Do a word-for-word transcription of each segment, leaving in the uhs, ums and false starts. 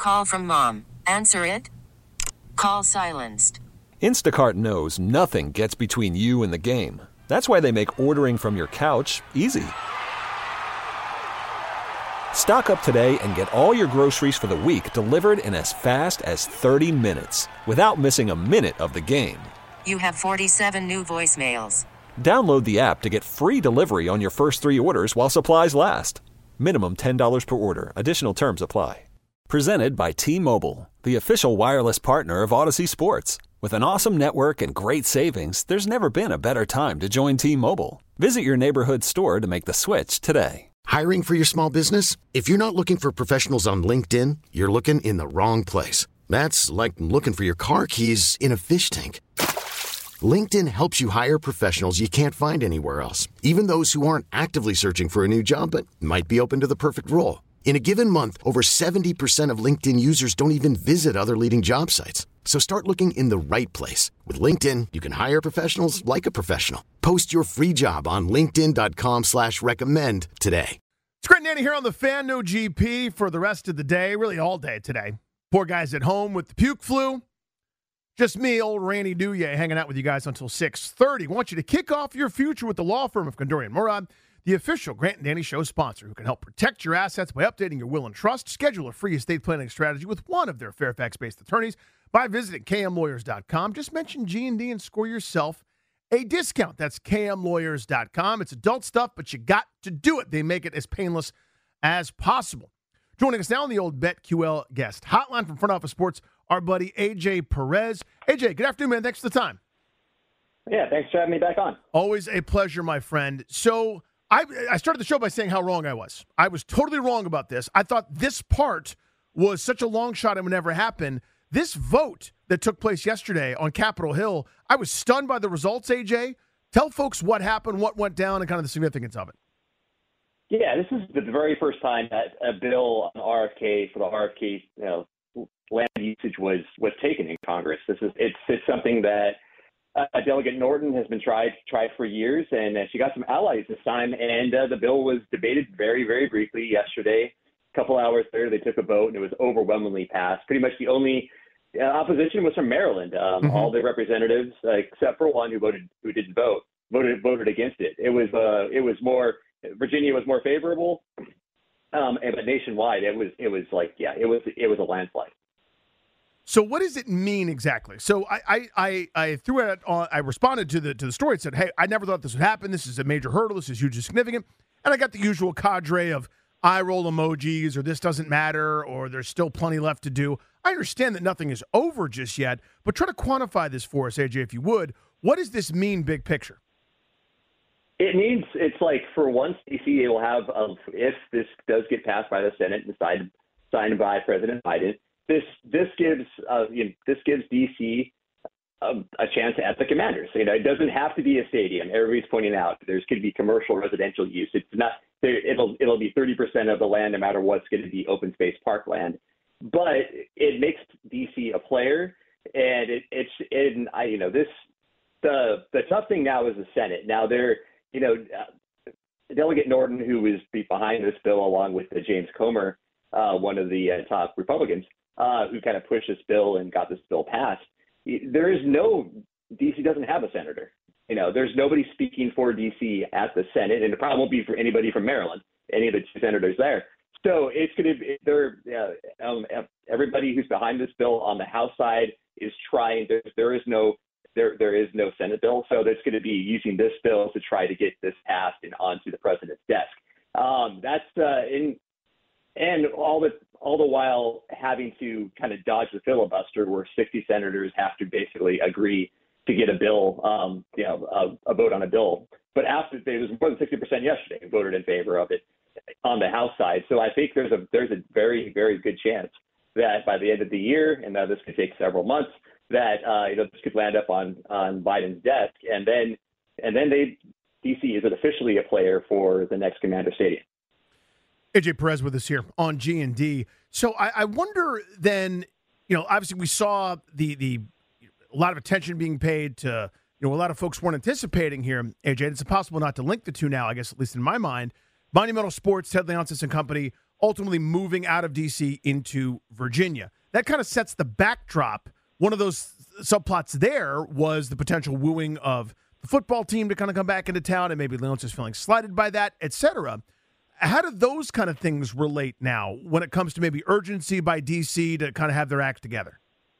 Call from mom. Answer it. Call silenced. Instacart knows nothing gets between you and the game. That's why they make ordering from your couch easy. Stock up today and get all your groceries for the week delivered in as fast as thirty minutes without missing a minute of the game. You have forty-seven new voicemails. Download the app to get free delivery on your first three orders while supplies last. Minimum ten dollars per order. Additional terms apply. Presented by T-Mobile, the official wireless partner of Odyssey Sports. With an awesome network and great savings, there's never been a better time to join T-Mobile. Visit your neighborhood store to make the switch today. Hiring for your small business? If you're not looking for professionals on LinkedIn, you're looking in the wrong place. That's like looking for your car keys in a fish tank. LinkedIn helps you hire professionals you can't find anywhere else, even those who aren't actively searching for a new job but might be open to the perfect role. In a given month, over seventy percent of LinkedIn users don't even visit other leading job sites. So start looking in the right place. With LinkedIn, you can hire professionals like a professional. Post your free job on linkedin.com slash recommend today. It's Grant and Danny here on the Fan No G P for the rest of the day, really all day today. Poor guys at home with the puke flu. Just me, old Randy Duye, hanging out with you guys until six thirty. I want you to kick off your future with the law firm of Condorian Murad, the official Grant and Danny Show sponsor, who can help protect your assets by updating your will and trust. Schedule a free estate planning strategy with one of their Fairfax-based attorneys by visiting k m lawyers dot com. Just mention G and D and score yourself a discount. That's k m lawyers dot com. It's adult stuff, but you got to do it. They make it as painless as possible. Joining us now on the old BetQL guest hotline from Front Office Sports, our buddy A J Perez. A J, good afternoon, man. Thanks for the time. Yeah, thanks for having me back on. Always a pleasure, my friend. So I, I started the show by saying how wrong I was. I was totally wrong about this. I thought this part was such a long shot it would never happen. This vote that took place yesterday on Capitol Hill, I was stunned by the results, A J. Tell folks what happened, what went down, and kind of the significance of it. Yeah, this is the very first time that a bill on R F K for the R F K you know, land usage was was taken in Congress. This is it's it's something that uh, Delegate Norton has been tried tried for years, and uh, she got some allies this time. And uh, the bill was debated very very briefly yesterday. A couple hours later, they took a vote, and it was overwhelmingly passed. Pretty much the only uh, opposition was from Maryland. Um, mm-hmm. All the representatives, uh, except for one who voted who didn't vote, voted voted against it. It was uh, it was more. Virginia was more favorable, um, and but nationwide, it was it was like yeah, it was it was a landslide. So, what does it mean exactly? So, I I, I, I threw it on. I responded to the to the story and said, "Hey, I never thought this would happen. This is a major hurdle. This is hugely significant." And I got the usual cadre of eye roll emojis, or this doesn't matter, or there's still plenty left to do. I understand that nothing is over just yet, but try to quantify this for us, A J, if you would. What does this mean, big picture? It means it's like for once, D C will have, a, if this does get passed by the Senate and signed, signed by President Biden, this this gives uh, you know, this gives D C a, a chance at the Commanders. You know, it doesn't have to be a stadium. Everybody's pointing out there's going to be commercial residential use. It's not it'll it'll be thirty percent of the land, no matter what's going to be open space parkland. But it makes D C a player, and it, it's and I you know this the the tough thing now is the Senate. Now they're You know, uh, Delegate Norton, who was behind this bill, along with uh, James Comer, uh, one of the uh, top Republicans, uh, who kind of pushed this bill and got this bill passed. There is no D C doesn't have a senator. You know, there's nobody speaking for D C at the Senate, and it probably won't be for anybody from Maryland, any of the two senators there. So it's going to be there. Uh, um, everybody who's behind this bill on the House side is trying. There, there is no. There, there is no Senate bill, so that's going to be using this bill to try to get this passed and onto the president's desk. Um, that's uh, in, and all the all the while having to kind of dodge the filibuster, where sixty senators have to basically agree to get a bill, um, you know, a, a vote on a bill. But after it was more than sixty percent yesterday who voted in favor of it on the House side. So I think there's a there's a very very good chance that by the end of the year, and now this could take several months, that uh, you know this could land up on on Biden's desk, and then and then they D C is officially a player for the next Commander Stadium. A J Perez with us here on G and D. So I, I wonder then, you know, obviously we saw the the a lot of attention being paid to, you know, a lot of folks weren't anticipating here, A J. It's impossible not to link the two now, I guess, at least in my mind. Monumental Sports, Ted Leonsis and company, ultimately moving out of D C into Virginia. That kind of sets the backdrop. One of those subplots there was the potential wooing of the football team to kind of come back into town, and maybe Leonsis feeling slighted by that, et cetera. How do those kind of things relate now when it comes to maybe urgency by D C to kind of have their act together?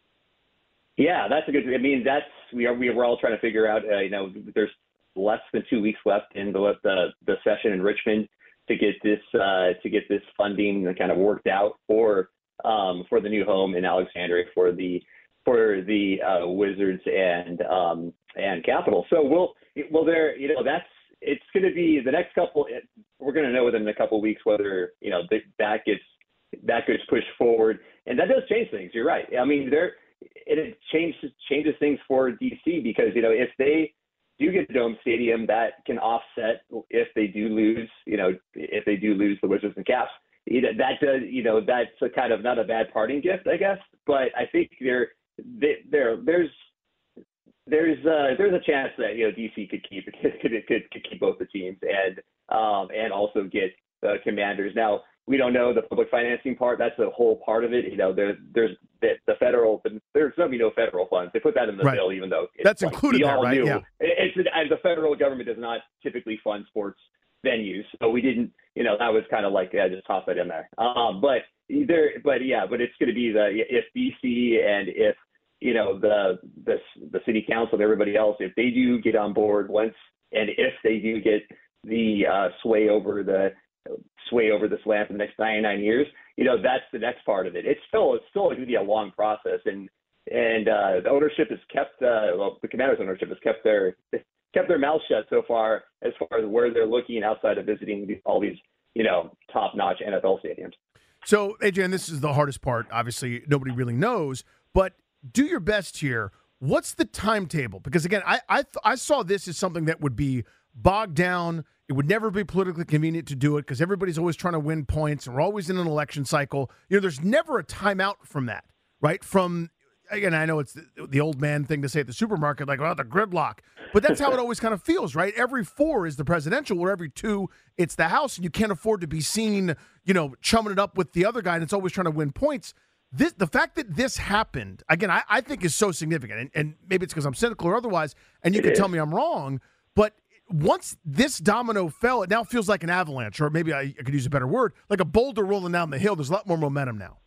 Yeah, that's a good. I mean, that's we are we we're all trying to figure out. Uh, you know, there's less than two weeks left in the the, the session in Richmond to get this uh, to get this funding kind of worked out for um, for the new home in Alexandria for the for the uh, Wizards and um, and Capitol. So we'll well there you know that's it's going to be the next couple. We're going to know within a couple of weeks whether you know th- that gets that gets pushed forward, and that does change things. You're right. I mean there it changes changes things for D C because you know if they do get the Dome Stadium, that can offset if they do lose, you know, if they do lose the Wizards and Caps. You know, that does, you know, that's a kind of not a bad parting gift, I guess. But I think there, there, there's, there's, uh, there's a chance that you know D C could keep could could, could, could keep both the teams and um, and also get the Commanders. Now we don't know the public financing part. That's a whole part of it. You know, there's there's the, the federal. There's going to be no federal funds. They put that in the right. bill, even though it's that's like, included we there, all right? knew. Yeah. It's and the federal government does not typically fund sports venues, so we didn't. You know, that was kind of like yeah, just toss that in there. Um, but there, but yeah, but it's going to be the if D C and if you know the the the city council and everybody else, if they do get on board once, and if they do get the uh, sway over the sway over this land for the next ninety-nine years, you know, that's the next part of it. It's still, it's still going to be a long process. And, and uh, the ownership has kept, uh, well, the Commanders ownership has kept their, kept their mouth shut so far as far as where they're looking outside of visiting all these, you know, top-notch N F L stadiums. So, A J, and this is the hardest part. Obviously, nobody really knows, but do your best here. What's the timetable? Because, again, I, I, I saw this as something that would be bogged down. It would never be politically convenient to do it because everybody's always trying to win points, and we're always in an election cycle. You know, there's never a timeout from that, right? From, again, I know it's the, the old man thing to say at the supermarket, like, well, the gridlock. But that's how it always kind of feels, right? Every four is the presidential, or every two, it's the House, and you can't afford to be seen, you know, chumming it up with the other guy, and it's always trying to win points. This, the fact that this happened, again, I, I think is so significant, and, and maybe it's because I'm cynical or otherwise, and you can tell me I'm wrong, but once this domino fell, it now feels like an avalanche, or maybe I, I could use a better word, like a boulder rolling down the hill. There's a lot more momentum now.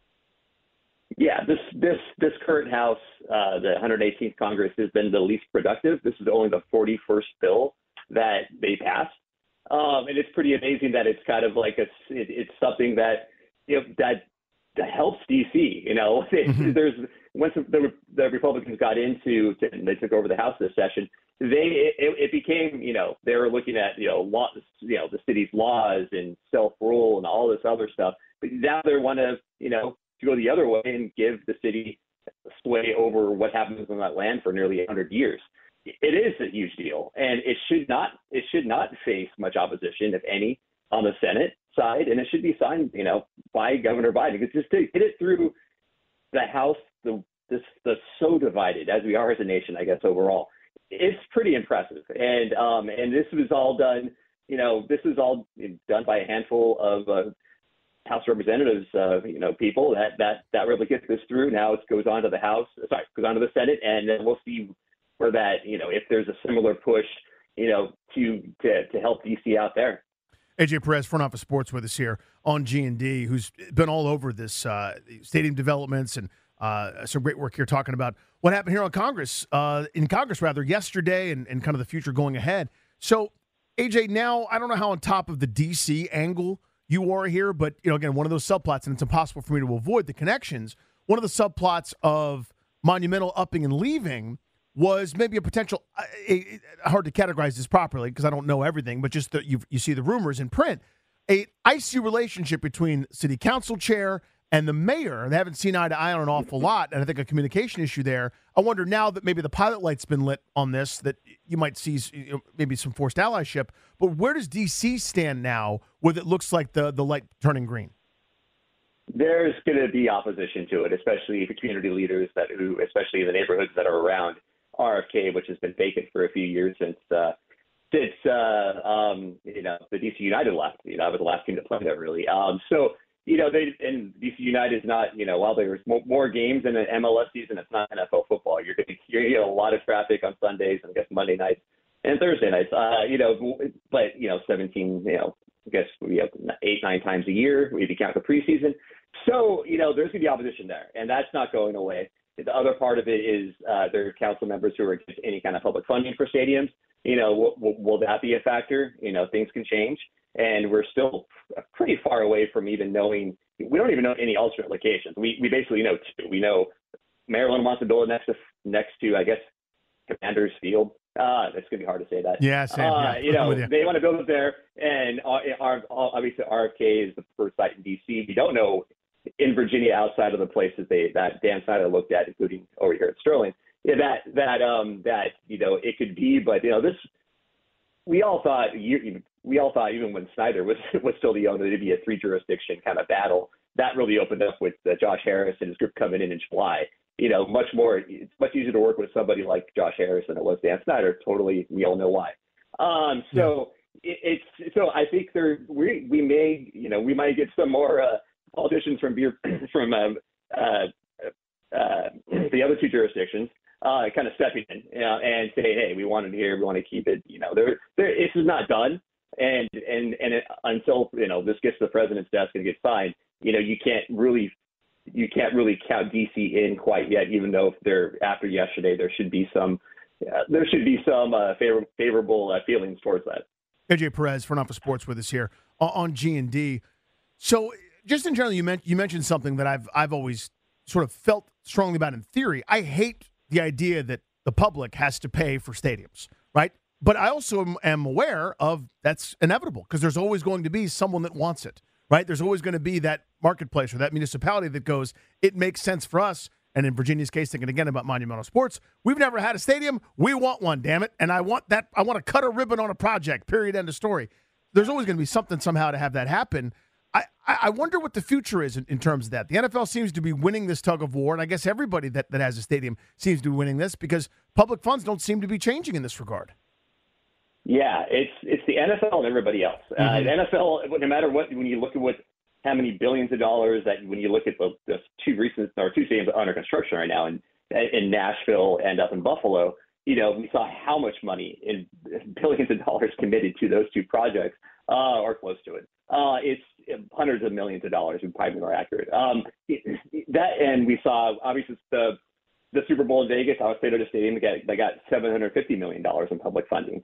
Yeah, this this this current House, uh, the one hundred eighteenth Congress, has been the least productive. This is only the forty-first bill that they passed, um, and it's pretty amazing that it's kind of like a, it, it's something that you know, that that helps D C. You know, mm-hmm. there's once the, the Republicans got into to, and they took over the House this session. They it, it became, you know, they were looking at, you know, law, you know, the city's laws and self-rule and all this other stuff. But now they want to, you know, to go the other way and give the city sway over what happens on that land for nearly one hundred years. It is a huge deal, and it should not it should not face much opposition, if any, on the Senate side, and it should be signed, you know, by Governor Biden. Because just to get it through the House, the this the so divided as we are as a nation, I guess overall. It's pretty impressive, and um, and this was all done. You know, this was all done by a handful of uh, House Representatives. Uh, you know, people that that that really gets this through. Now it goes on to the House. Sorry, goes on to the Senate, and then we'll see where that. You know, if there's a similar push, you know, to to to help D C out there. A J Perez, front office sports, with us here on G and D, who's been all over this uh, stadium developments and. Uh, some great work here talking about what happened here on Congress, uh, in Congress rather, yesterday and, and kind of the future going ahead. So, A J, now I don't know how on top of the D C angle you are here, but, you know, again, one of those subplots, and it's impossible for me to avoid the connections, one of the subplots of Monumental upping and leaving was maybe a potential, uh, a, a, hard to categorize this properly because I don't know everything, but just that you you see the rumors in print, a icy relationship between city council chair and the mayor. They haven't seen eye to eye on an awful lot, and I think a communication issue there. I wonder now that maybe the pilot light's been lit on this, that you might see you know, maybe some forced allyship. But where does D C stand now with it looks like the, the light turning green? There's going to be opposition to it, especially for community leaders that who, especially in the neighborhoods that are around R F K, which has been vacant for a few years since uh, since uh, um, you know the D C United left. You know, I was the last team to play there, really. Um, so. you know, they and D C United is not, you know, while there's more, more games in an M L S season, it's not N F L football. You're going to you're get a lot of traffic on Sundays and I guess Monday nights and Thursday nights. Uh, you know, but you know, seventeen, you know, I guess we have eight, nine times a year if you count the preseason. So, you know, there's going to be opposition there, and that's not going away. The other part of it is uh, there are council members who are against any kind of public funding for stadiums. You know, will, will, will that be a factor? You know, things can change, and we're still pretty far away from even knowing. We don't even know any alternate locations. We we basically know two. We know Maryland wants to build next to next to I guess Commanders Field. Uh, it's gonna be hard to say that. Yeah, same. Uh, yeah. You know, you. they want to build it there, and our, our, obviously R F K is the first site in D C. We don't know in Virginia outside of the places they that Dan Snyder looked at, including over here at Sterling. Yeah, that that um that you know it could be, but you know this. We all thought we all thought even when Snyder was was still the owner, it'd be a three jurisdiction kind of battle. That really opened up with uh, Josh Harris and his group coming in in July. You know, much more. It's much easier to work with somebody like Josh Harris than it was Dan Snyder. Totally, we all know why. Um, so yeah. it, it's so I think there we we may you know we might get some more uh, politicians from beer from um, uh, uh, the other two jurisdictions. Uh, kind of stepping in you know, and say, hey, we want it here, we want to keep it. You know, there, there, this is not done, and and and it, until you know this gets to the president's desk and gets signed, you know, you can't really, you can't really count D C in quite yet. Even though there after yesterday, there should be some, uh, there should be some uh, favor, favorable uh, feelings towards that. A J Perez, Front Office Sports, with us here on G and D. So, just in general, you meant you mentioned something that I've I've always sort of felt strongly about in theory. I hate the idea that the public has to pay for stadiums, right? But I also am, am aware of that's inevitable because there's always going to be someone that wants it, right? There's always going to be that marketplace or that municipality that goes, it makes sense for us. And in Virginia's case, thinking again about Monumental Sports, we've never had a stadium. We want one, damn it. And I want that. I want to cut a ribbon on a project, period, end of story. There's always going to be something somehow to have that happen. I, I wonder what the future is in, in terms of that. The N F L seems to be winning this tug of war, and I guess everybody that, that has a stadium seems to be winning this because public funds don't seem to be changing in this regard. Yeah, it's it's the N F L and everybody else. Mm-hmm. Uh, the N F L, no matter what, when you look at what how many billions of dollars that when you look at the, the two recent or two stadiums under construction right now in in Nashville and up in Buffalo, you know, we saw how much money in billions of dollars committed to those two projects uh, or close to it. Uh, it's hundreds of millions of dollars, would probably be more accurate. Um, that and we saw obviously the the Super Bowl in Vegas, Alexander Stadium, they got, they got seven hundred fifty million dollars in public funding.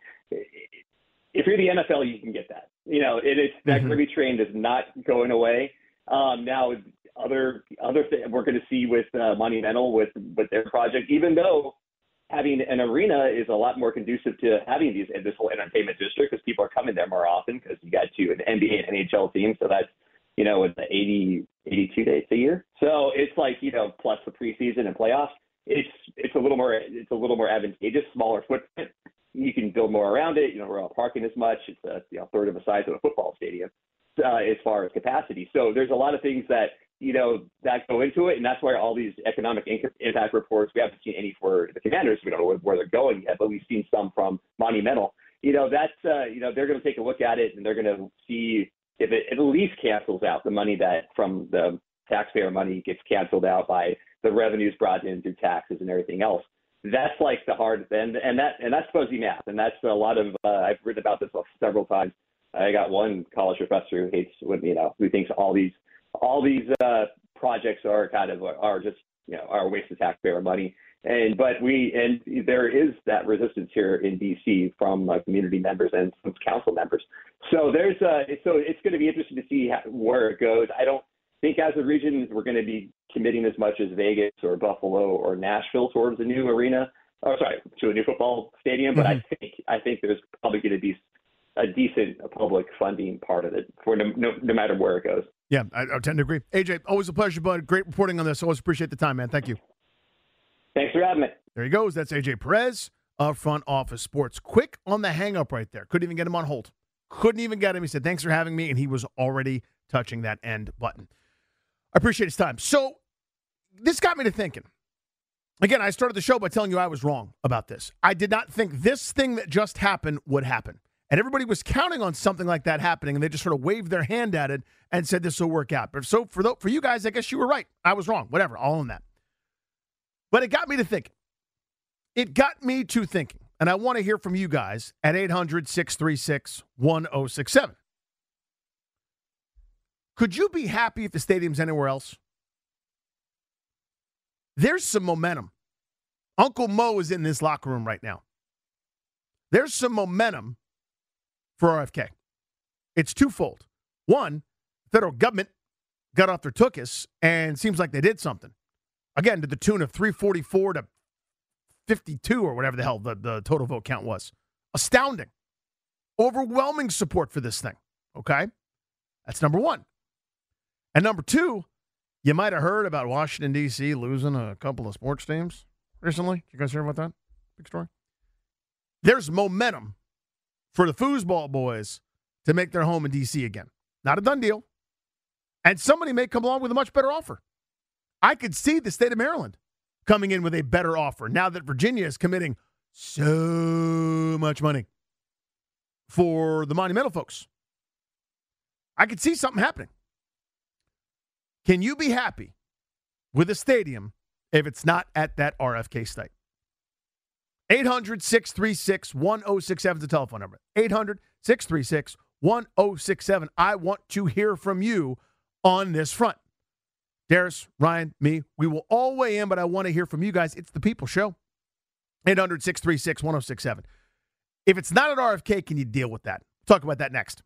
If you're the N F L, you can get that. You know, it is that mm-hmm. gravy train is not going away. Um, now, other other thing we're going to see with uh, Monumental with with their project, even though having an arena is a lot more conducive to having these this whole entertainment district because people are coming there more often because you got two an N B A and N H L team, so that's you know with the eighty, eighty-two days a year. So it's like you know plus the preseason and playoffs. It's it's a little more it's a little more advantageous, smaller footprint. You can build more around it. You know, we're not parking as much. It's a you know, third of the size of a football stadium uh, as far as capacity. So there's a lot of things that you know that go into it, and that's why all these economic impact reports. We haven't seen any for the Commanders. We don't know where they're going yet, but we've seen some from Monumental. You know, that's uh, you know they're going to take a look at it, and they're going to see if it at least cancels out the money that from the taxpayer money gets canceled out by the revenues brought in through taxes and everything else. That's like the hard and and that and that's fuzzy math, and that's a lot of uh, I've written about this several times. I got one college professor who hates when you know who thinks all these all these uh, projects are kind of are just you know are a waste of taxpayer money. And but we and there is that resistance here in D C from uh, community members and some council members. So there's uh so it's going to be interesting to see how, where it goes. I don't think as a region we're going to be committing as much as Vegas or Buffalo or Nashville towards a new arena. Oh, sorry, to a new football stadium. But mm-hmm. I think I think there's probably going to be a decent public funding part of it for no, no, no matter where it goes. Yeah, I, I tend to agree. A J, always a pleasure, bud. Great reporting on this. Always appreciate the time, man. Thank you. Thanks for having me. There he goes. That's A J Perez of Front Office Sports. Quick on the hang-up right there. Couldn't even get him on hold. Couldn't even get him. He said, thanks for having me, and he was already touching that end button. I appreciate his time. So this got me to thinking. Again, I started the show by telling you I was wrong about this. I did not think this thing that just happened would happen. And everybody was counting on something like that happening, and they just sort of waved their hand at it and said this will work out. But so for the, for you guys, I guess you were right. I was wrong. Whatever, all in that. But it got me to thinking. It got me to thinking. And I want to hear from you guys at eight hundred, six three six, one oh six seven. Could you be happy if the stadium's anywhere else? There's some momentum. Uncle Mo is in this locker room right now. There's some momentum for R F K. It's twofold. One, the federal government got off their tuchus and seems like they did something. Again, to the tune of three forty-four to fifty-two or whatever the hell the, the total vote count was. Astounding. Overwhelming support for this thing. Okay? That's number one. And number two, you might have heard about Washington, D C losing a couple of sports teams recently. Did you guys hear about that? Big story. There's momentum for the foosball boys to make their home in D C again. Not a done deal. And somebody may come along with a much better offer. I could see the state of Maryland coming in with a better offer now that Virginia is committing so much money for the Monumental folks. I could see something happening. Can you be happy with a stadium if it's not at that R F K site? eight hundred, six three six, one oh six seven is the telephone number. eight hundred, six three six, one oh six seven. I want to hear from you on this front. Darius, Ryan, me, we will all weigh in, but I want to hear from you guys. It's the People Show. eight hundred, six three six, one oh six seven. If it's not at R F K, can you deal with that? We'll talk about that next.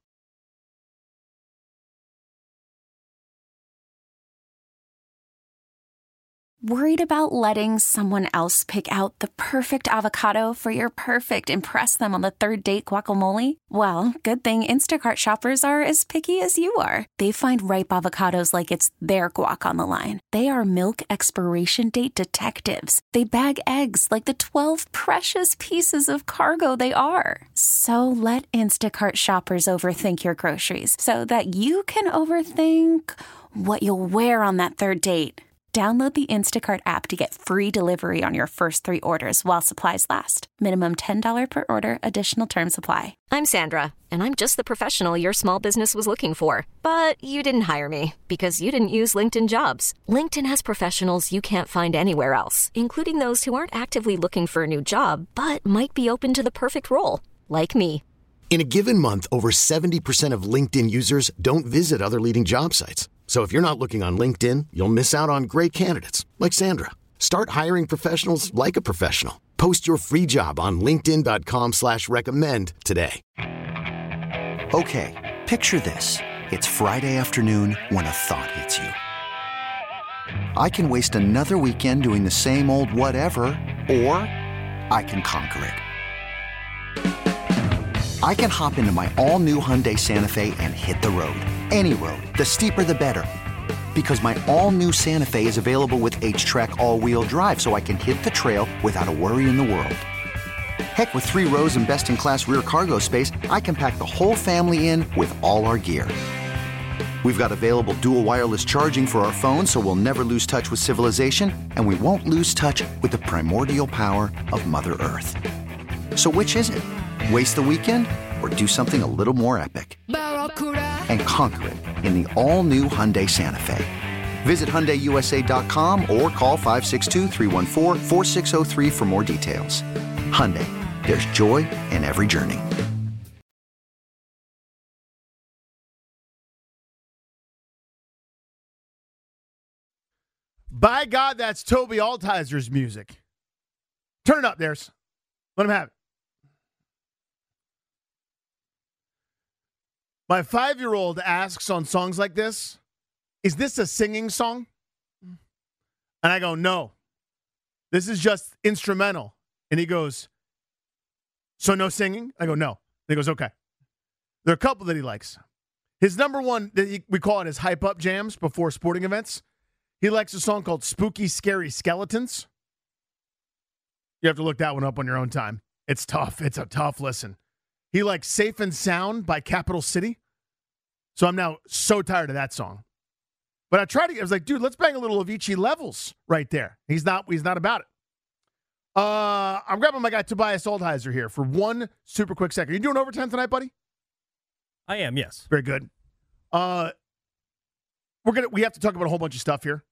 Worried about letting someone else pick out the perfect avocado for your perfect impress them on the third date guacamole? Well, good thing Instacart shoppers are as picky as you are. They find ripe avocados like it's their guac on the line. They are milk expiration date detectives. They bag eggs like the twelve precious pieces of cargo they are. So let Instacart shoppers overthink your groceries so that you can overthink what you'll wear on that third date. Download the Instacart app to get free delivery on your first three orders while supplies last. Minimum ten dollars per order. Additional terms apply. I'm Sandra, and I'm just the professional your small business was looking for. But you didn't hire me because you didn't use LinkedIn Jobs. LinkedIn has professionals you can't find anywhere else, including those who aren't actively looking for a new job, but might be open to the perfect role, like me. In a given month, over seventy percent of LinkedIn users don't visit other leading job sites. So if you're not looking on LinkedIn, you'll miss out on great candidates like Sandra. Start hiring professionals like a professional. Post your free job on linkedin dot com slash recommend today. Okay, picture this. It's Friday afternoon when a thought hits you. I can waste another weekend doing the same old whatever, or I can conquer it. I can hop into my all-new Hyundai Santa Fe and hit the road. Any road. The steeper, the better. Because my all-new Santa Fe is available with H-Track all-wheel drive, so I can hit the trail without a worry in the world. Heck, with three rows and best-in-class rear cargo space, I can pack the whole family in with all our gear. We've got available dual wireless charging for our phones, so we'll never lose touch with civilization, and we won't lose touch with the primordial power of Mother Earth. So which is it? Waste the weekend or do something a little more epic? And conquer it in the all-new Hyundai Santa Fe. Visit Hyundai U S A dot com or call five six two, three one four, four six zero three for more details. Hyundai, there's joy in every journey. By God, that's Toby Altizer's music. Turn it up, there's. Let him have it. My five-year-old asks on songs like this, is this a singing song? And I go, no. This is just instrumental. And he goes, so no singing? I go, no. And he goes, okay. There are a couple that he likes. His number one, that he, we call it his hype-up jams before sporting events. He likes a song called Spooky, Scary Skeletons. You have to look that one up on your own time. It's tough. It's a tough listen. He likes Safe and Sound by Capital City. So I'm now so tired of that song. But I tried to, I was like, dude, let's bang a little Avicii Levels right there. He's not, he's not about it. Uh, I'm grabbing my guy Tobias Oldheiser here for one super quick second. You doing overtime tonight, buddy? I am, yes. Very good. Uh, we're gonna we have to talk about a whole bunch of stuff here.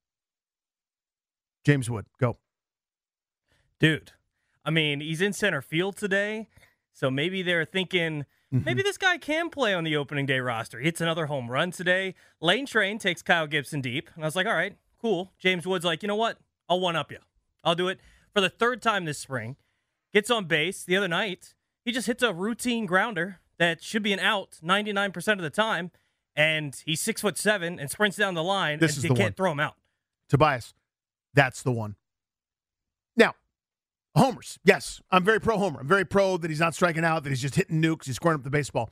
James Wood, go. Dude, I mean, he's in center field today, so maybe they're thinking, mm-hmm. maybe this guy can play on the opening day roster. He hits another home run today. Lane Train takes Kyle Gibson deep, and I was like, all right, cool. James Wood's like, you know what? I'll one-up you. I'll do it for the third time this spring. Gets on base the other night. He just hits a routine grounder that should be an out ninety-nine percent of the time, and he's six foot seven and sprints down the line, this and is you the can't one. throw him out. Tobias, that's the one. Now, homers. Yes, I'm very pro-homer. I'm very pro that he's not striking out, that he's just hitting nukes, he's squaring up the baseball.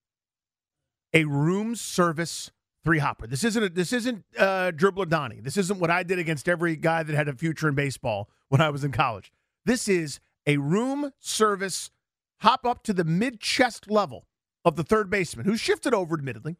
A room service three-hopper. This isn't a, this isn't uh, Dribbler Donnie. This isn't what I did against every guy that had a future in baseball when I was in college. This is a room service hop up to the mid-chest level of the third baseman, who's shifted over, admittedly.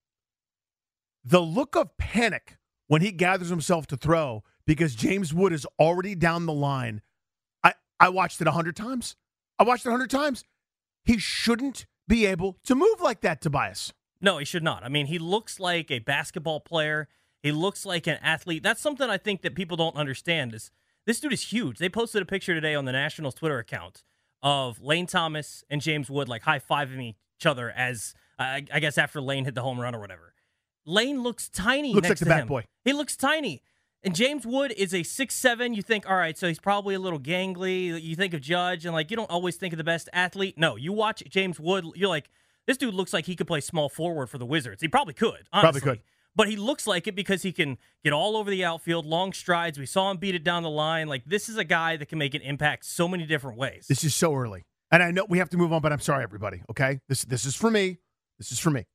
The look of panic when he gathers himself to throw because James Wood is already down the line. I, I watched it a hundred times. I watched it a hundred times. He shouldn't be able to move like that, Tobias. No, he should not. I mean, he looks like a basketball player. He looks like an athlete. That's something I think that people don't understand is this dude is huge. They posted a picture today on the Nationals Twitter account of Lane Thomas and James Wood like high-fiving each other as, uh, I guess, after Lane hit the home run or whatever. Lane looks tiny looks next like the to bat him. boy. He looks tiny. And James Wood is a six seven. You think, all right, so he's probably a little gangly. You think of Judge, and, like, you don't always think of the best athlete. No, you watch James Wood, you're like, this dude looks like he could play small forward for the Wizards. He probably could, honestly. Probably could. But he looks like it because he can get all over the outfield, long strides. We saw him beat it down the line. Like, this is a guy that can make an impact so many different ways. This is so early. And I know we have to move on, but I'm sorry, everybody, okay? This, this is for me. This is for me.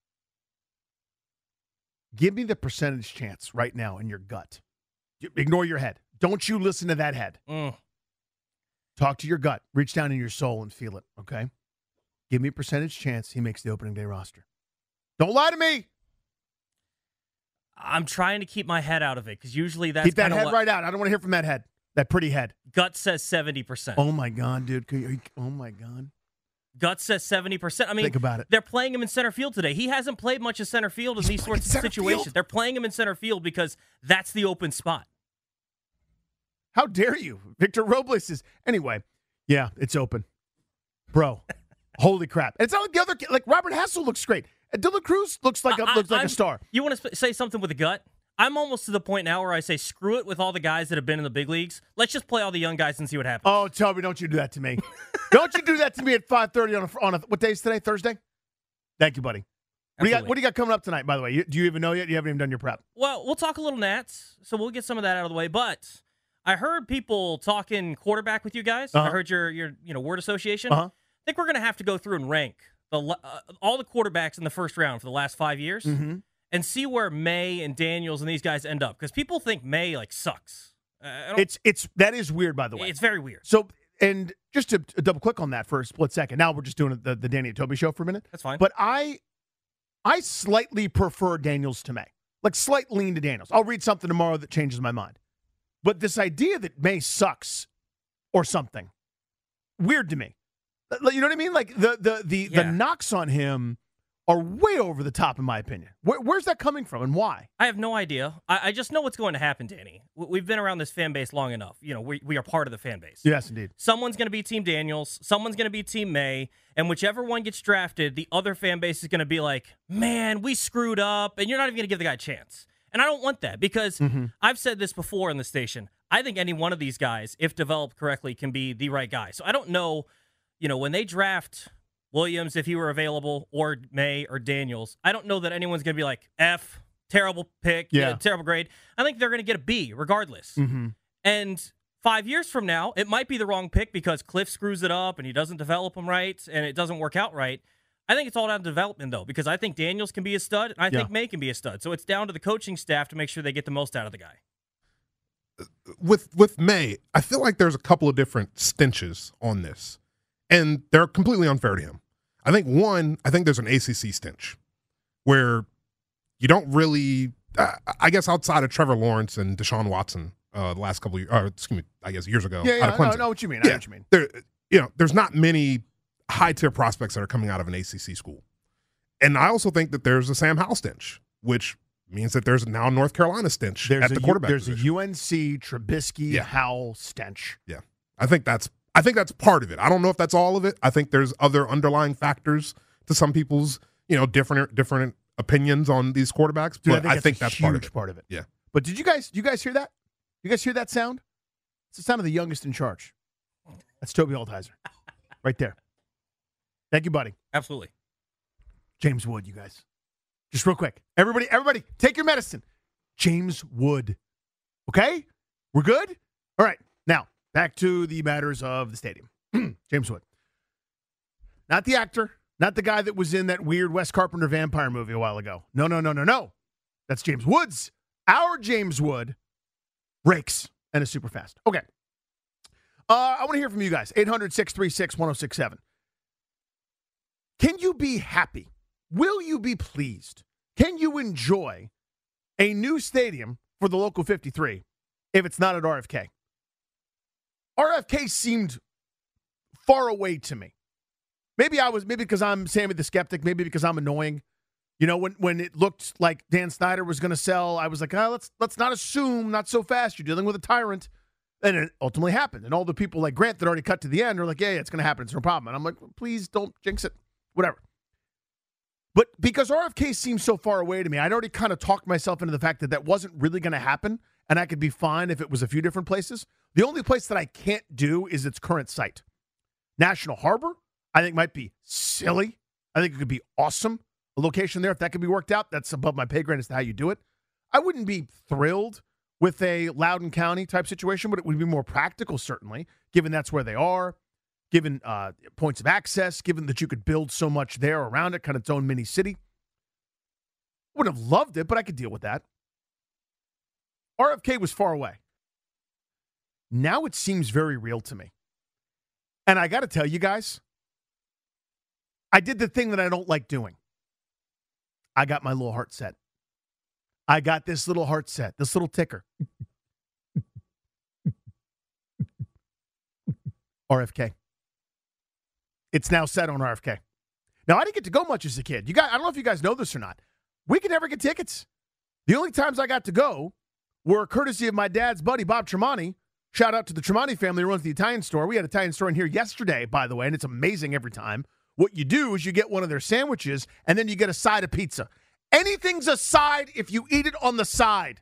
Give me the percentage chance right now in your gut. Ignore your head. Don't you listen to that head. Mm. Talk to your gut. Reach down in your soul and feel it, okay? Give me a percentage chance he makes the opening day roster. Don't lie to me. I'm trying to keep my head out of it because usually that's Keep that head what, right out. I don't want to hear from that head. That pretty head. Gut says seventy percent. Oh, my God, dude. Could you, oh, my God. Gut says seventy percent. I mean, think about it. They're playing him in center field today. He hasn't played much of center field in He's these sorts of situations. Field. They're playing him in center field because that's the open spot. How dare you? Victor Robles is... Anyway, yeah, it's open. Bro, holy crap. And it's not like the other... Like, Robert Hassel looks great. And Dylan Cruz looks like, a, I, looks like I'm, a star. You want to sp- say something with a gut? I'm almost to the point now where I say, screw it with all the guys that have been in the big leagues. Let's just play all the young guys and see what happens. Oh, Toby, don't you do that to me. Don't you do that to me at five thirty on a, on a... What day is today? Thursday? Thank you, buddy. What do you, got, what do you got coming up tonight, by the way? You, do you even know yet? You haven't even done your prep. Well, we'll talk a little Nats, so we'll get some of that out of the way. But I heard people talking quarterback with you guys. Uh-huh. I heard your your you know word association. Uh-huh. I think we're going to have to go through and rank the uh, all the quarterbacks in the first round for the last five years Mm-hmm. and see where May and Daniels and these guys end up because people think May like sucks. Uh, I don't, It's it's that is weird, by the way. it's very weird. So, and just to, to double click on that for a split second. Now we're just doing the, the Danny and Toby show for a minute. That's fine. But I I slightly prefer Daniels to May. Like slight lean to Daniels. I'll read something tomorrow that changes my mind. But this idea that May sucks or something, weird to me. You know what I mean? Like the the the, Yeah. the knocks on him are way over the top, in my opinion. Where, where's that coming from and why? I have no idea. I, I just know what's going to happen, Danny. We- We've been around this fan base long enough. You know, we, we are part of the fan base. Yes, indeed. Someone's going to be Team Daniels. Someone's going to be Team May. And whichever one gets drafted, the other fan base is going to be like, man, we screwed up. And you're not even going to give the guy a chance. And I don't want that because Mm-hmm. I've said this before in the station. I think any one of these guys, if developed correctly, can be the right guy. So I don't know, you know, when they draft Williams, if he were available, or May or Daniels, I don't know that anyone's going to be like, F, terrible pick, Yeah. yeah, terrible grade. I think they're going to get a B regardless. Mm-hmm. And five years from now, it might be the wrong pick because Cliff screws it up and he doesn't develop them right and it doesn't work out right. I think it's all down to development, though, because I think Daniels can be a stud and I Yeah. think May can be a stud. So it's down to the coaching staff to make sure they get the most out of the guy. With with May, I feel like there's a couple of different stenches on this, and they're completely unfair to him. I think one, I think there's an A C C stench where you don't really, uh, I guess outside of Trevor Lawrence and Deshaun Watson, uh, the last couple of years, or excuse me, I guess years ago. Yeah, yeah, out of I Clemson. know, know what you mean. I Yeah, know what you mean. there, you know, there's not many high-tier prospects that are coming out of an A C C school. And I also think that there's a Sam Howell stench, which means that there's now North Carolina stench There's at a the U- quarterback There's position. a U N C Trubisky Yeah. Howell stench. Yeah, I think that's I think that's part of it. I don't know if that's all of it. I think there's other underlying factors to some people's, you know, different different opinions on these quarterbacks. Dude, but I think, I think that's, that's a part of huge it. part of it. Yeah. But did you guys you guys hear that? You guys hear that sound? It's the sound of the youngest in charge. That's Toby Altizer. Right there. Thank you, buddy. Absolutely. James Wood, you guys. Just real quick. Everybody, everybody, take your medicine. James Wood. Okay? We're good? All right. Now, back to the matters of the stadium. James Wood. Not the actor, not the guy that was in that weird Wes Carpenter vampire movie a while ago. No, no, no, no, no. That's James Woods. Our James Wood breaks and is super fast. Okay. Uh, I want to hear from you guys. eight hundred, six three six, one oh six seven. Can you be happy? Will you be pleased? Can you enjoy a new stadium for the local fifty-three if it's not at R F K? R F K seemed far away to me. Maybe I was, maybe because I'm Sammy the Skeptic, maybe because I'm annoying. You know, when, when it looked like Dan Snyder was going to sell, I was like, oh, let's let's not assume, not so fast. You're dealing with a tyrant. And it ultimately happened. And all the people like Grant that already cut to the end are like, yeah, yeah it's going to happen. It's no problem. And I'm like, please don't jinx it. Whatever. But because R F K seems so far away to me, I'd already kind of talked myself into the fact that that wasn't really going to happen, and I could be fine if it was a few different places. The only place that I can't do is its current site. National Harbor, I think, might be silly. I think it could be awesome. A location there, if that could be worked out, that's above my pay grade as to how you do it. I wouldn't be thrilled with a Loudoun County type situation, but it would be more practical, certainly, given that's where they are, given uh, points of access, given that you could build so much there around it, kind of its own mini city. Wouldn't have loved it, but I could deal with that. R F K was far away. Now it seems very real to me. And I got to tell you guys, I did the thing that I don't like doing. I got my little heart set. I got this little heart set, this little ticker. R F K. It's now set on R F K. Now, I didn't get to go much as a kid. You guys, I don't know if you guys know this or not. We could never get tickets. The only times I got to go were courtesy of my dad's buddy, Bob Tremonti. Shout out to the Tremonti family who runs the Italian store. We had an Italian store in here yesterday, by the way, and it's amazing every time. What you do is you get one of their sandwiches, and then you get a side of pizza. Anything's a side if you eat it on the side.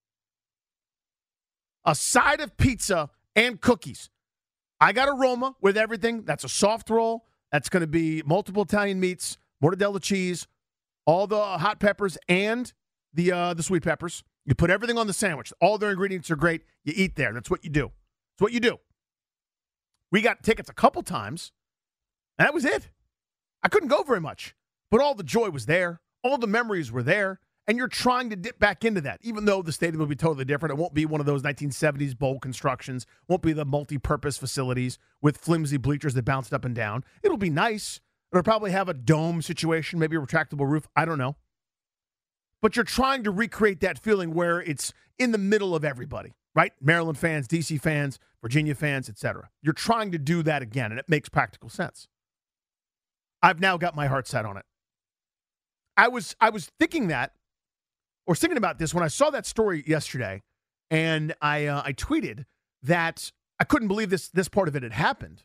A side of pizza and cookies. I got a Roma with everything. That's a soft roll. That's going to be multiple Italian meats, mortadella cheese, all the hot peppers, and the uh, the sweet peppers. You put everything on the sandwich. All their ingredients are great. You eat there. That's what you do. That's what you do. We got tickets a couple times, and that was it. I couldn't go very much, but all the joy was there. All the memories were there, and you're trying to dip back into that, even though the stadium will be totally different. It won't be one of those nineteen seventies bowl constructions. Won't be the multi-purpose facilities with flimsy bleachers that bounced up and down. It'll be nice. It'll probably have a dome situation, maybe a retractable roof. I don't know. But you're trying to recreate that feeling where it's in the middle of everybody, right? Maryland fans, D C fans, Virginia fans, et cetera. You're trying to do that again, and it makes practical sense. I've now got my heart set on it. I was I was thinking that, or thinking about this when I saw that story yesterday, and I uh, I tweeted that I couldn't believe this this part of it had happened.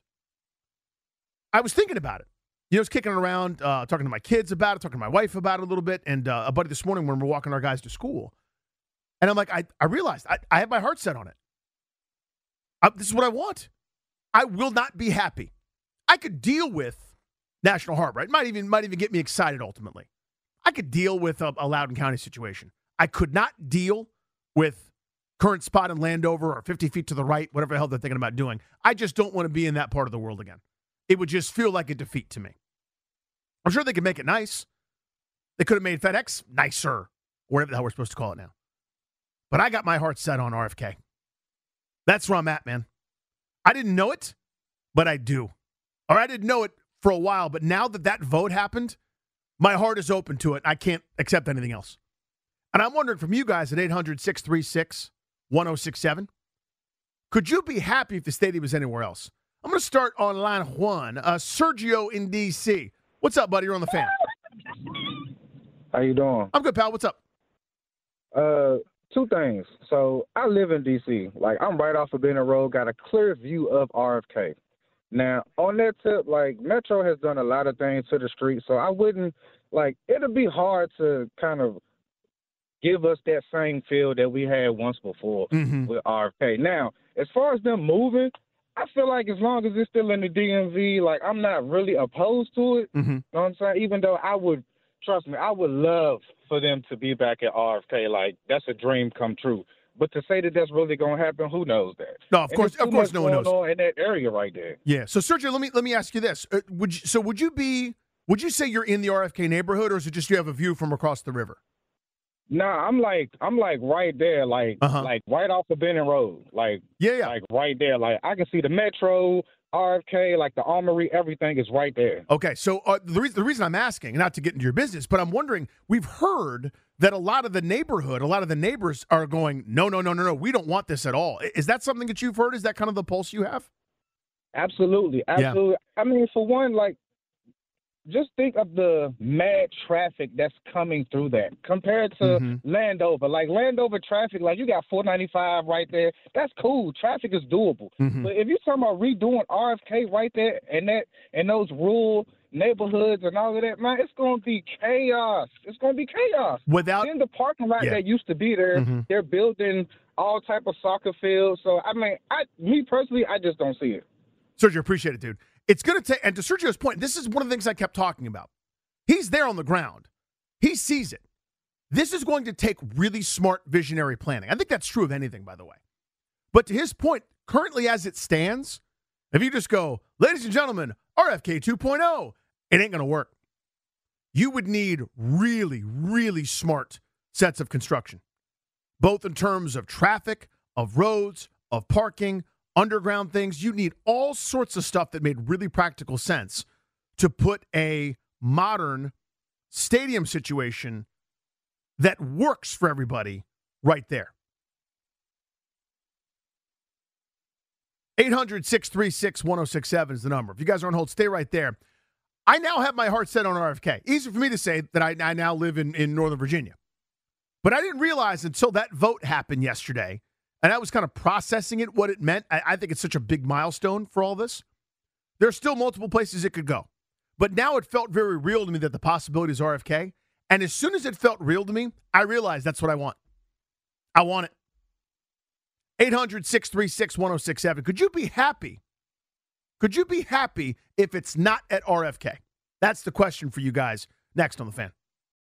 I was thinking about it. You know, I was kicking it around, uh, talking to my kids about it, talking to my wife about it a little bit, and uh, a buddy this morning when we're walking our guys to school. And I'm like, I, I realized I, I have my heart set on it. I, this is what I want. I will not be happy. I could deal with National Harbor. It might even might even get me excited ultimately. I could deal with a, a Loudoun County situation. I could not deal with current spot in Landover or fifty feet to the right, whatever the hell they're thinking about doing. I just don't want to be in that part of the world again. It would just feel like a defeat to me. I'm sure they could make it nice. They could have made FedEx nicer, or whatever the hell we're supposed to call it now. But I got my heart set on R F K. That's where I'm at, man. I didn't know it, but I do. Or I didn't know it for a while, but now that that vote happened, my heart is open to it. I can't accept anything else. And I'm wondering from you guys at eight hundred, six three six, one oh six seven, Could you be happy if the stadium was anywhere else? I'm going to start on line one. Uh, Sergio in D C. What's up, buddy? You're on the Fan. How you doing? I'm good, pal. What's up? Uh, two things. So I live in D C. Like, I'm right off of Benning Road, got a clear view of R F K. Now, on that tip, like, Metro has done a lot of things to the street, so I wouldn't, like, it'll be hard to kind of give us that same feel that we had once before mm-hmm. with R F K. Now, as far as them moving, I feel like as long as it's still in the D M V, like, I'm not really opposed to it. Mm-hmm. You know what I'm saying? Even though I would, trust me, I would love for them to be back at R F K. Like, that's a dream come true. But to say that that's really going to happen, who knows that? No, of and course, of course, no one knows. On in that area right there. Yeah. So, Sergio, let me let me ask you this: uh, Would you, so would you be? Would you say you're in the R F K neighborhood, or is it just you have a view from across the river? Nah, I'm like I'm like right there, like uh-huh. like right off of Benning Road, like yeah, yeah, like right there. Like I can see the Metro, R F K, like the Armory, everything is right there. Okay, so uh, the reason the reason I'm asking, not to get into your business, but I'm wondering, we've heard that a lot of the neighborhood, a lot of the neighbors are going, no, no, no, no, no, we don't want this at all. Is that something that you've heard? Is that kind of the pulse you have? Absolutely, absolutely. Yeah. I mean, for one, like, just think of the mad traffic that's coming through that compared to mm-hmm. Landover. Like, Landover traffic, like, you got four ninety-five right there. That's cool. Traffic is doable. Mm-hmm. But if you're talking about redoing R F K right there and that and those rural neighborhoods and all of that, man, it's going to be chaos. It's going to be chaos. Without in the parking lot yeah. that used to be there, mm-hmm. they're building all type of soccer fields. So, I mean, I me personally, I just don't see it. Sergio, appreciate it, dude. It's going to take, and to Sergio's point, this is one of the things I kept talking about. He's there on the ground. He sees it. This is going to take really smart visionary planning. I think that's true of anything, by the way. But to his point, currently as it stands, if you just go, ladies and gentlemen, R F K two point oh, it ain't going to work. You would need really, really smart sets of construction, both in terms of traffic, of roads, of parking, underground things. You need all sorts of stuff that made really practical sense to put a modern stadium situation that works for everybody right there. eight hundred, six three six, one oh six seven is the number. If you guys are on hold, stay right there. I now have my heart set on R F K. Easy for me to say that I, I now live in, in Northern Virginia. But I didn't realize until that vote happened yesterday, and I was kind of processing it, what it meant. I, I think it's such a big milestone for all this. There's still multiple places it could go. But now it felt very real to me that the possibility is R F K. And as soon as it felt real to me, I realized that's what I want. I want it. eight hundred, six three six, one oh six seven. Could you be happy? Could you be happy if it's not at R F K? That's the question for you guys next on The Fan.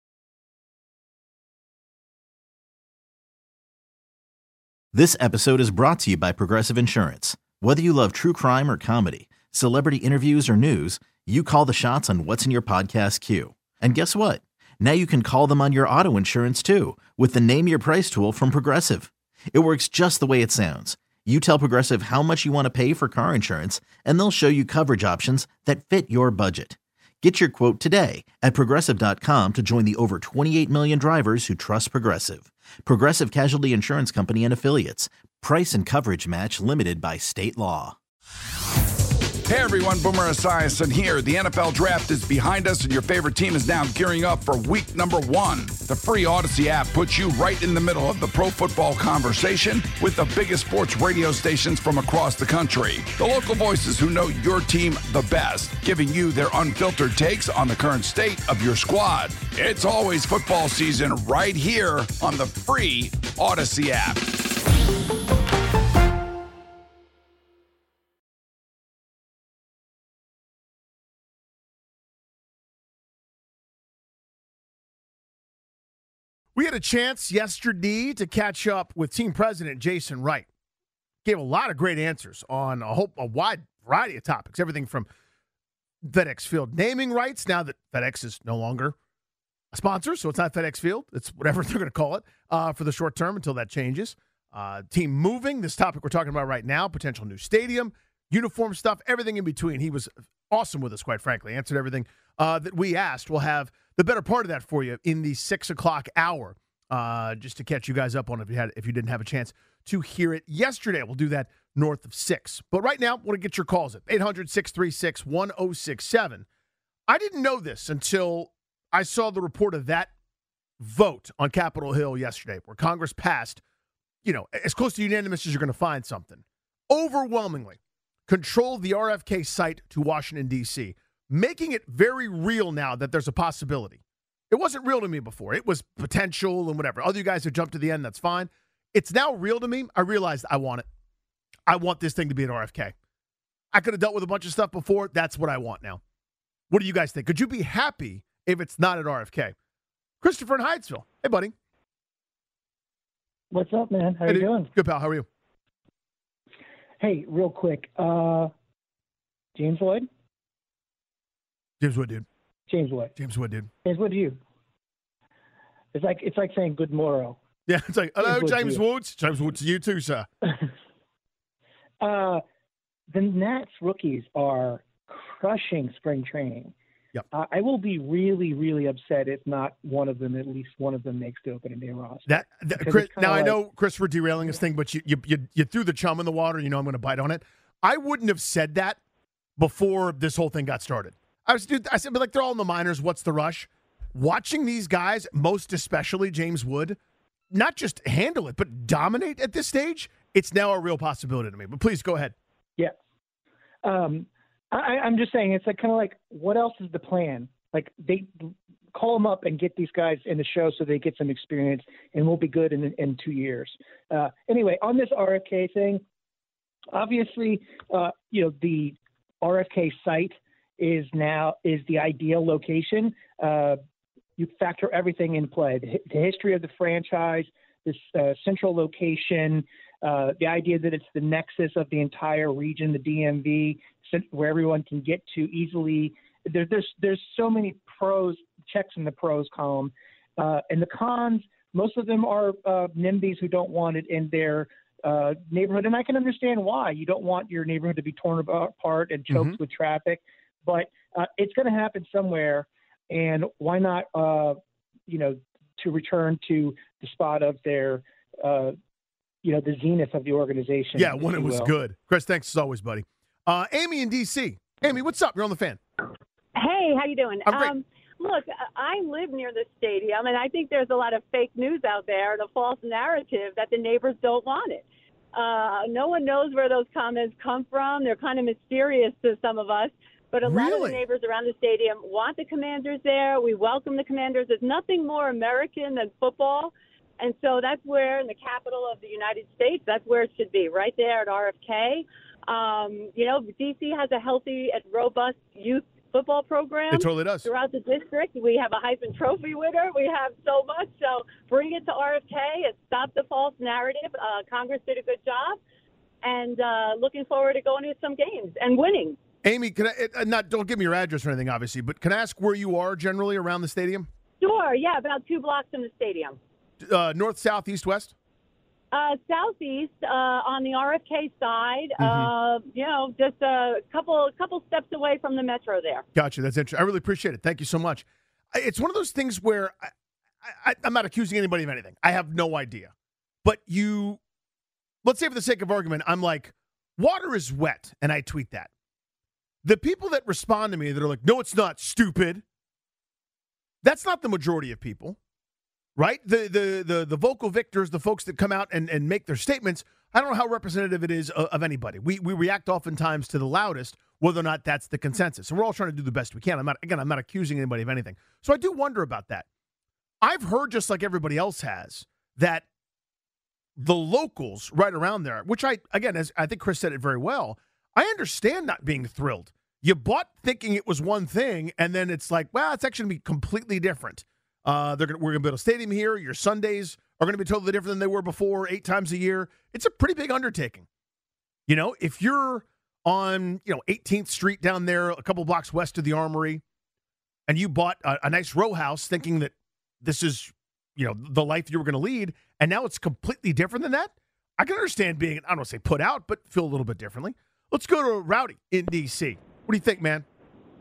This episode is brought to you by Progressive Insurance. Whether you love true crime or comedy, celebrity interviews or news, you call the shots on what's in your podcast queue. And guess what? Now you can call them on your auto insurance too with the Name Your Price tool from Progressive. It works just the way it sounds. You tell Progressive how much you want to pay for car insurance, and they'll show you coverage options that fit your budget. Get your quote today at Progressive dot com to join the over twenty-eight million drivers who trust Progressive. Progressive Casualty Insurance Company and Affiliates. Price and coverage match limited by state law. Hey everyone, Boomer Esiason here. The N F L Draft is behind us and your favorite team is now gearing up for week number one. The free Odyssey app puts you right in the middle of the pro football conversation with the biggest sports radio stations from across the country. The local voices who know your team the best, giving you their unfiltered takes on the current state of your squad. It's always football season right here on the free Odyssey app. We had a chance yesterday to catch up with team president Jason Wright. Gave a lot of great answers on a whole a wide variety of topics. Everything from FedEx Field naming rights, now that FedEx is no longer a sponsor, so it's not FedEx Field. It's whatever they're going to call it uh, for the short term until that changes. Uh, team moving, this topic we're talking about right now, potential new stadium, uniform stuff, everything in between. He was awesome with us, quite frankly. Answered everything uh, that we asked. We'll have the better part of that for you in the six o'clock hour, uh, just to catch you guys up on it if you had if you didn't have a chance to hear it yesterday. We'll do that north of six. But right now, I want to get your calls at eight hundred, six three six, one oh six seven. I didn't know this until I saw the report of that vote on Capitol Hill yesterday, where Congress passed, you know, as close to unanimous as you're going to find something. Overwhelmingly, control the R F K site to Washington, D C, making it very real now that there's a possibility. It wasn't real to me before. It was potential and whatever. Other you guys who jumped to the end, that's fine. It's now real to me. I realized I want it. I want this thing to be at R F K. I could have dealt with a bunch of stuff before. That's what I want now. What do you guys think? Could you be happy if it's not at R F K? Christopher in Hyattsville. Hey, buddy. What's up, man? How hey, you doing? Good, pal. How are you? Hey, real quick. Uh, James Wood? James Wood, dude. James Wood. James Wood, dude. James Wood to you. It's like it's like saying good morrow. Yeah, it's like, hello, James, James Wood. Woods. James Woods to you too, sir. uh, the Nats rookies are crushing spring training. Yep. Uh, I will be really, really upset if not one of them, at least one of them, makes the opening day roster. That, that Chris, now like, I know Chris, we're derailing this thing, but you, you you you threw the chum in the water. You know I'm going to bite on it. I wouldn't have said that before this whole thing got started. I was, dude, I said, but like they're all in the minors. What's the rush? Watching these guys, most especially James Wood, not just handle it, but dominate at this stage. It's now a real possibility to me. But please go ahead. Yeah. Um. I, I'm just saying, it's like kind of like, what else is the plan? Like, they call them up and get these guys in the show so they get some experience, and we'll be good in in two years. Uh, anyway, on this R F K thing, obviously, uh, you know, the R F K site is now is the ideal location. Uh, you factor everything in play: the, the history of the franchise, this uh, central location. Uh, the idea that it's the nexus of the entire region, the D M V, where everyone can get to easily. There, there's there's so many pros, checks in the pros column. Uh, and the cons, most of them are uh, NIMBYs who don't want it in their uh, neighborhood. And I can understand why. You don't want your neighborhood to be torn apart and choked mm-hmm. with traffic. But uh, it's going to happen somewhere. And why not, uh, you know, to return to the spot of their uh, – you know, the zenith of the organization. Yeah, when it was will. good. Chris, thanks as always, buddy. Uh, Amy in D C. Amy, what's up? You're on the fan. Hey, how you doing? I'm great. Um, look, I live near the stadium, and I think there's a lot of fake news out there, the false narrative that the neighbors don't want it. Uh, no one knows where those comments come from. They're kind of mysterious to some of us. But a really? lot of the neighbors around the stadium want the Commanders there. We welcome the Commanders. There's nothing more American than football. And so that's where, in the capital of the United States, that's where it should be, right there at R F K. Um, you know, D C has a healthy and robust youth football program. It totally does. Throughout the district. We have a Heisman Trophy winner. We have so much. So bring it to R F K and stop the false narrative. Uh, Congress did a good job. And uh, looking forward to going to some games and winning. Amy, can I, uh, not, don't give me your address or anything, obviously, but can I ask where you are generally around the stadium? Sure, yeah, about two blocks from the stadium. Uh, north, south, east, west? Uh, southeast uh, on the R F K side. Mm-hmm. Uh, you know, just a couple couple steps away from the metro there. Gotcha. That's interesting. I really appreciate it. Thank you so much. It's one of those things where I, I, I'm not accusing anybody of anything. I have no idea. But you, let's say for the sake of argument, I'm like, water is wet, and I tweet that. The people that respond to me that are like, no, it's not, stupid. That's not the majority of people. Right? The, the the the vocal victors, the folks that come out and, and make their statements, I don't know how representative it is of, of anybody. We we react oftentimes to the loudest, whether or not that's the consensus. And we're all trying to do the best we can. I'm not, again, I'm not accusing anybody of anything. So I do wonder about that. I've heard, just like everybody else has, that the locals right around there, which I, again, as I think Chris said it very well, I understand not being thrilled. You bought thinking it was one thing, and then it's like, well, it's actually going to be completely different. Uh, they're gonna, we're going to build a stadium here. Your Sundays are going to be totally different than they were before, eight times a year. It's a pretty big undertaking. You know, if you're on, you know, eighteenth Street down there, a couple blocks west of the Armory, and you bought a, a nice row house thinking that this is, you know, the life you were going to lead, and now it's completely different than that, I can understand being, I don't want to say put out, but feel a little bit differently. Let's go to Rowdy in D C. What do you think, man?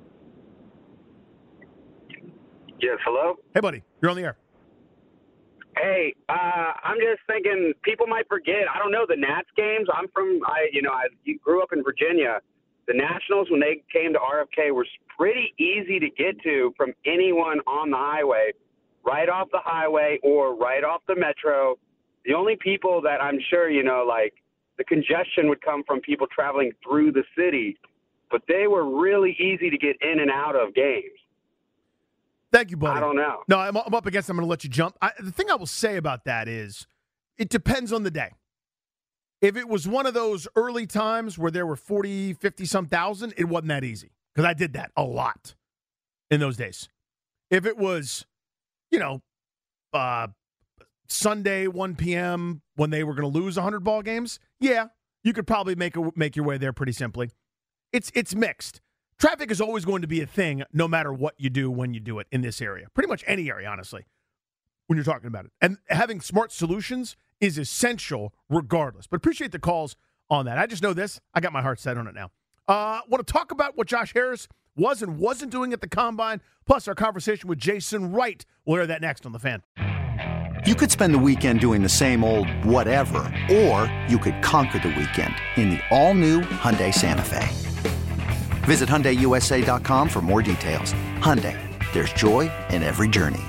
Yes, hello? Hey, buddy. You're on the air. Hey, uh, I'm just thinking people might forget. I don't know the Nats games. I'm from, I you know, I grew up in Virginia. The Nationals, when they came to R F K, were pretty easy to get to from anyone on the highway, right off the highway or right off the metro. The only people that I'm sure, you know, like the congestion would come from people traveling through the city, but they were really easy to get in and out of games. Thank you, buddy. I don't know. No, I'm, I'm up against it. I'm going to let you jump. I, the thing I will say about that is it depends on the day. If it was one of those early times where there were forty, fifty-some thousand, it wasn't that easy because I did that a lot in those days. If it was, you know, uh, Sunday, one p.m., when they were going to lose one hundred ball games, yeah, you could probably make a, make your way there pretty simply. It's It's mixed. Traffic is always going to be a thing no matter what you do when you do it in this area. Pretty much any area, honestly, when you're talking about it. And having smart solutions is essential regardless. But appreciate the calls on that. I just know this. I got my heart set on it now. I uh, want to talk about what Josh Harris was and wasn't doing at the Combine, plus our conversation with Jason Wright. We'll hear that next on The Fan. You could spend the weekend doing the same old whatever, or you could conquer the weekend in the all-new Hyundai Santa Fe. Visit Hyundai U S A dot com for more details. Hyundai, there's joy in every journey.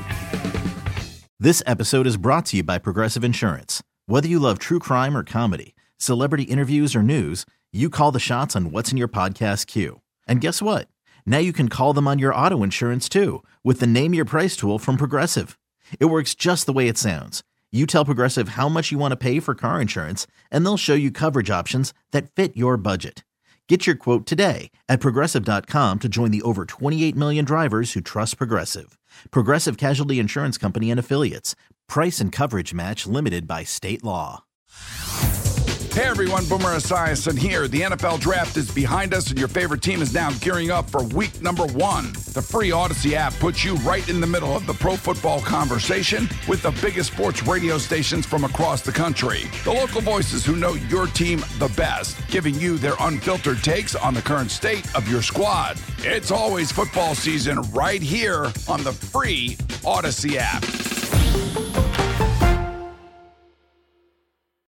This episode is brought to you by Progressive Insurance. Whether you love true crime or comedy, celebrity interviews or news, you call the shots on what's in your podcast queue. And guess what? Now you can call them on your auto insurance too with the Name Your Price tool from Progressive. It works just the way it sounds. You tell Progressive how much you want to pay for car insurance, and they'll show you coverage options that fit your budget. Get your quote today at Progressive dot com to join the over twenty-eight million drivers who trust Progressive. Progressive Casualty Insurance Company and Affiliates. Price and coverage match limited by state law. Hey everyone, Boomer Esiason here. The N F L Draft is behind us and your favorite team is now gearing up for week number one. The free Odyssey app puts you right in the middle of the pro football conversation with the biggest sports radio stations from across the country. The local voices who know your team the best, giving you their unfiltered takes on the current state of your squad. It's always football season right here on the free Odyssey app.